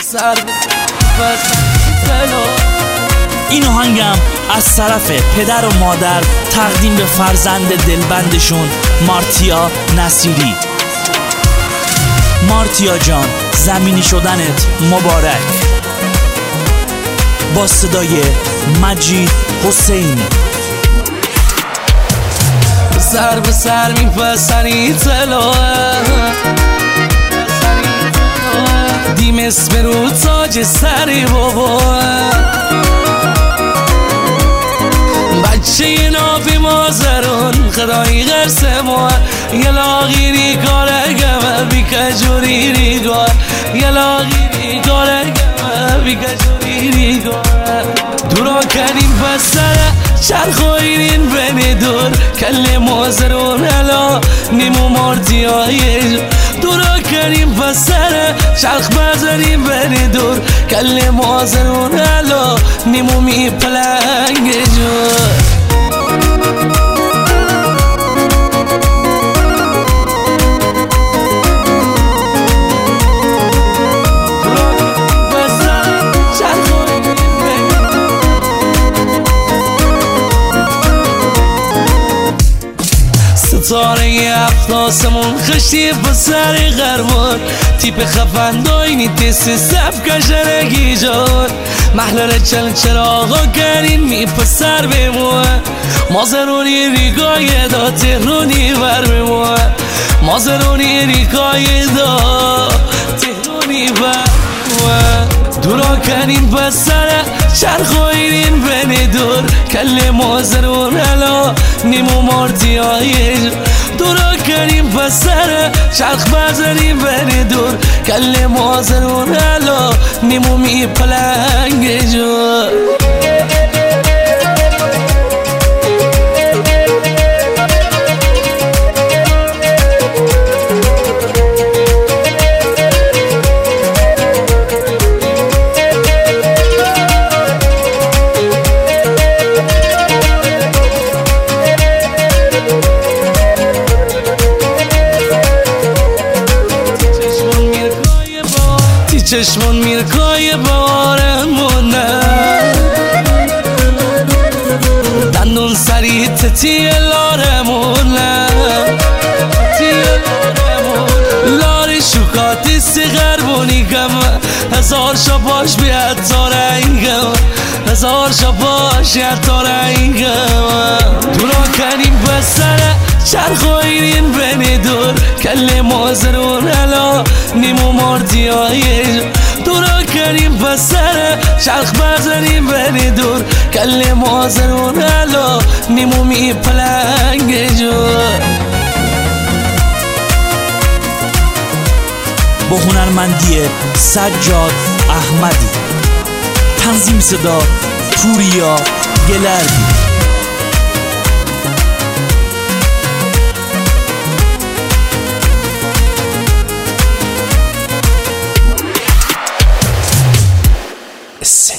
سر این آهنگم از طرف پدر و مادر تقدیم به فرزند دلبندشون مارتیا نصیری. مارتیا جان، زمینی شدنت مبارک. با صدای مجید حسینی. سر به سر میپسنی طلوعه دیم اسم رو تاج سری بابا بچه نافی مازرون خدایی غرس ما یه لاغیری کاره گمه بی کجوری ریگار یه لاغیری کاره گمه بی کجوری ریگار دورا کنیم بسره چرخویرین بینی دور کل مازرون هلا نیمو مارتیای دورا کنیم بسره چرخ بزنیم بینی دور کل مازرون هلا نیمو می پلنگ جور ستاره افلاسمون خشتی بسر غربان تیپ خفن داینی تیسی سف کشنگی جان محلر چل چراغا گرین می پسر بمون مازرونی ریگای دا تهرونی بر بمون مازرونی ریگای دا تهرونی بر دورا کنین بسره چرخویرین بینی دور کل مازرون هلا نیمو مارتیای دورا کنین بسره چرخ بزنین بینی دور کل مازرون هلا نیمو می پلنگ جور چشمون میرکای بارمونه دندون سری تتی لارمونه لاری شکاتی سی غربونی گم هزار شباش بیاد تا رنگم هزار شباش بیاد تا رنگم دورا کنیم بسره چرخویرین بینی دور کل مازرون هلا نیمو مارتیای دورا کنیم بسره چرخ بزنیم بینی دور کل مازرون هلا نیمو می پلنگ جور با هنرمندی سجاد احمدی. تنظیم صدا پوریا گلردی. Yes.